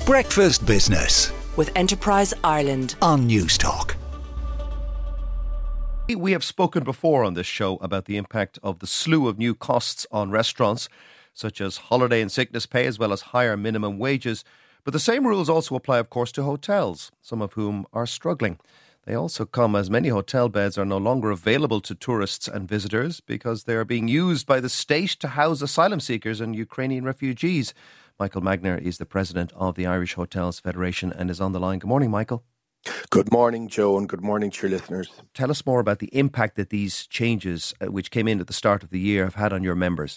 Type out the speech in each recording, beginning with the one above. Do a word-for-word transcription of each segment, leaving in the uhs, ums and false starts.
Breakfast Business with Enterprise Ireland on Newstalk. We have spoken before on this show about the impact of the slew of new costs on restaurants, such as holiday and sickness pay, as well as higher minimum wages. But the same rules also apply, of course, to hotels, some of whom are struggling. They also come as many hotel beds are no longer available to tourists and visitors because they are being used by the state to house asylum seekers and Ukrainian refugees. Michael Magner is the president of the Irish Hotels Federation and is on the line. Good morning, Michael. Good morning, Joe, and good morning to your listeners. Tell us more about the impact that these changes, uh, which came in at the start of the year, have had on your members.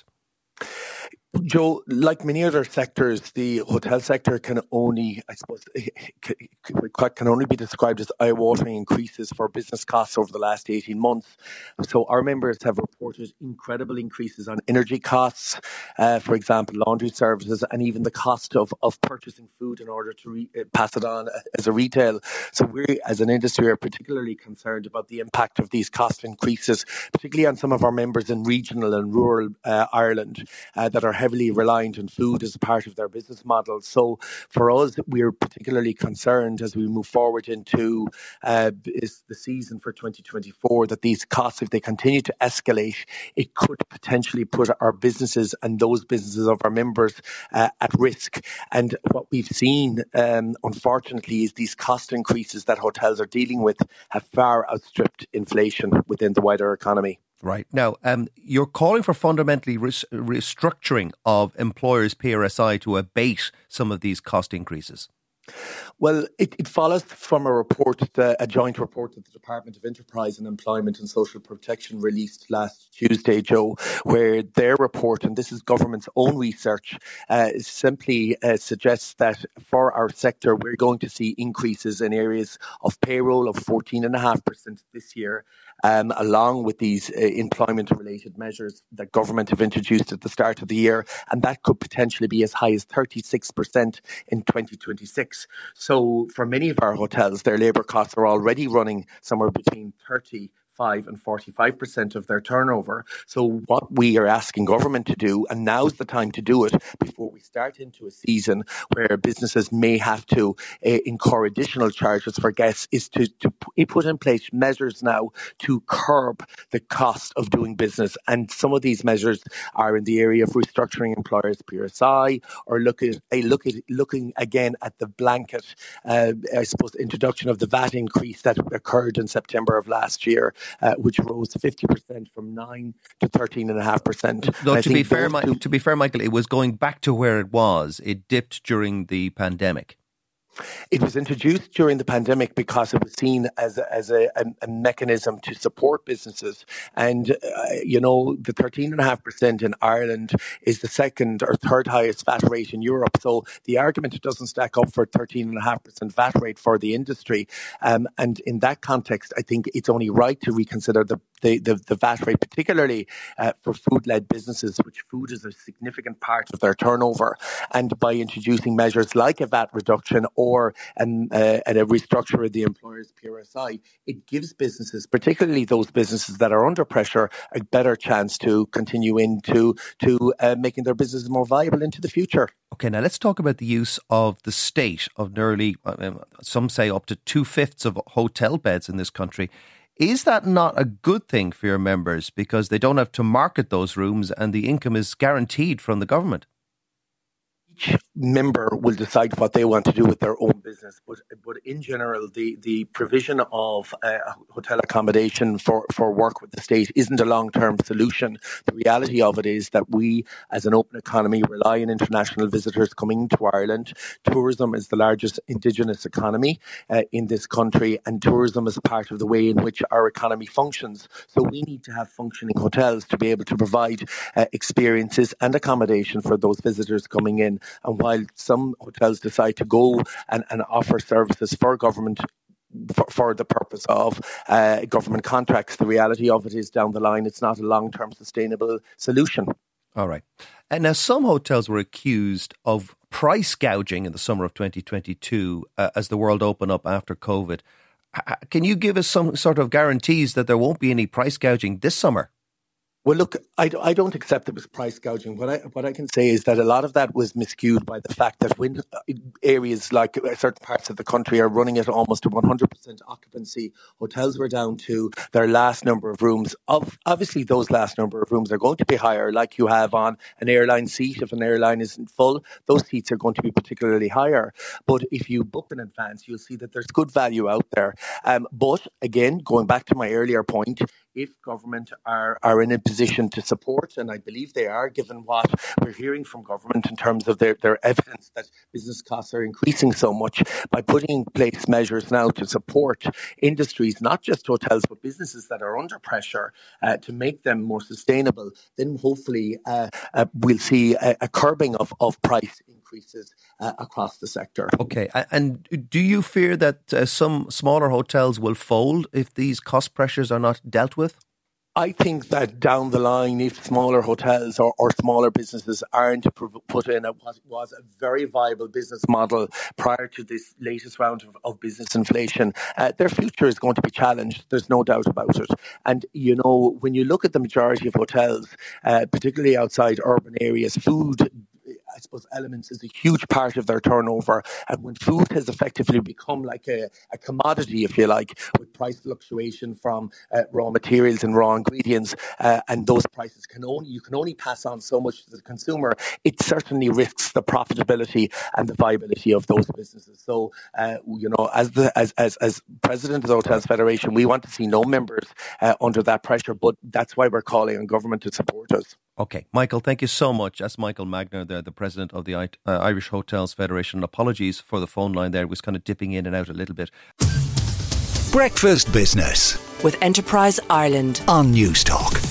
Joe, like many other sectors, the hotel sector can only, I suppose, can only be described as eye-watering increases for business costs over the last eighteen months. So our members have reported incredible increases on energy costs, uh, for example, laundry services, and even the cost of, of purchasing food in order to re- pass it on as a retail. So we, as an industry, are particularly concerned about the impact of these cost increases, particularly on some of our members in regional and rural uh, Ireland uh, that are heavily reliant on food as a part of their business model. So for us, we're particularly concerned as we move forward into uh, is the season for twenty twenty-four that these costs, if they continue to escalate, it could potentially put our businesses and those businesses of our members uh, at risk. And what we've seen, um, unfortunately, is these cost increases that hotels are dealing with have far outstripped inflation within the wider economy. Right. Now, um, you're calling for fundamentally res- restructuring of employers' P R S I to abate some of these cost increases. Well, it, it follows from a report, uh, a joint report that the Department of Enterprise and Employment and Social Protection released last Tuesday, Joe, where their report, and this is government's own research, uh, simply uh, suggests that for our sector, we're going to see increases in areas of payroll of fourteen point five percent this year, um, along with these uh, employment-related measures that government have introduced at the start of the year, and that could potentially be as high as thirty-six percent in twenty twenty-six. So for many of our hotels, their labour costs are already running somewhere between thirty five and forty-five percent of their turnover. So what we are asking government to do, and now's the time to do it before we start into a season where businesses may have to uh, incur additional charges for guests, is to, to put in place measures now to curb the cost of doing business. And some of these measures are in the area of restructuring employers' P R S I, or look at, a look at looking again at the blanket, uh, I suppose, introduction of the V A T increase that occurred in September of last year. Uh, which rose fifty percent from nine to thirteen point five percent. Though to be fair, two... to be fair, Michael, it was going back to where it was. It dipped during the pandemic. It was introduced during the pandemic because it was seen as a, as a, a mechanism to support businesses. And, uh, you know, the thirteen point five percent in Ireland is the second or third highest V A T rate in Europe. So the argument doesn't stack up for thirteen point five percent V A T rate for the industry. Um, and in that context, I think it's only right to reconsider the The, the, the V A T rate, particularly uh, for food-led businesses, which food is a significant part of their turnover. And by introducing measures like a V A T reduction or an, uh, and a restructure of the employer's P R S I, it gives businesses, particularly those businesses that are under pressure, a better chance to continue into to uh, making their businesses more viable into the future. Okay, now let's talk about the use of the state of nearly, uh, some say up to two-fifths of hotel beds in this country. Is that not a good thing for your members because they don't have to market those rooms and the income is guaranteed from the government? Each member will decide what they want to do with their own business, but but in general, the, the provision of uh, hotel accommodation for, for work with the state isn't a long-term solution. The reality of it is that we, as an open economy, rely on international visitors coming to Ireland. Tourism is the largest indigenous economy uh, in this country, and tourism is part of the way in which our economy functions. So we need to have functioning hotels to be able to provide uh, experiences and accommodation for those visitors coming in. And while some hotels decide to go and, and offer services for government for, for the purpose of uh, government contracts, the reality of it is down the line, it's not a long-term sustainable solution. All right. And now some hotels were accused of price gouging in the summer of twenty twenty-two uh, as the world opened up after COVID. Can you give us some sort of guarantees that there won't be any price gouging this summer? Well, look, I, I don't accept it was price gouging. What I what I can say is that a lot of that was miscued by the fact that when areas like certain parts of the country are running at almost one hundred percent occupancy, hotels were down to their last number of rooms. Of, obviously, those last number of rooms are going to be higher, like you have on an airline seat. If an airline isn't full, those seats are going to be particularly higher. But if you book in advance, you'll see that there's good value out there. Um, but again, going back to my earlier point, if government are, are in a position to support, and I believe they are, given what we're hearing from government in terms of their, their evidence that business costs are increasing so much, by putting in place measures now to support industries, not just hotels, but businesses that are under pressure uh, to make them more sustainable, then hopefully uh, uh, we'll see a, a curbing of, of price increases uh, across the sector. Okay, and do you fear that uh, some smaller hotels will fold if these cost pressures are not dealt with? I think that down the line, if smaller hotels or, or smaller businesses aren't put in a, what was a very viable business model prior to this latest round of, of business inflation, uh, their future is going to be challenged. There's no doubt about it. And, you know, when you look at the majority of hotels, uh, particularly outside urban areas, food, I suppose, elements is a huge part of their turnover. And when food has effectively become like a, a commodity, if you like, with price fluctuation from uh, raw materials and raw ingredients, uh, and those prices can only, you can only pass on so much to the consumer, it certainly risks the profitability and the viability of those businesses. So, uh, you know, as the as, as as president of the Hotels Federation, we want to see no members uh, under that pressure, but that's why we're calling on government to support us. Okay, Michael, thank you so much. That's Michael Magner there, the president of the uh, Irish Hotels Federation. Apologies for the phone line there. It was kind of dipping in and out a little bit. Breakfast Business with Enterprise Ireland on Newstalk.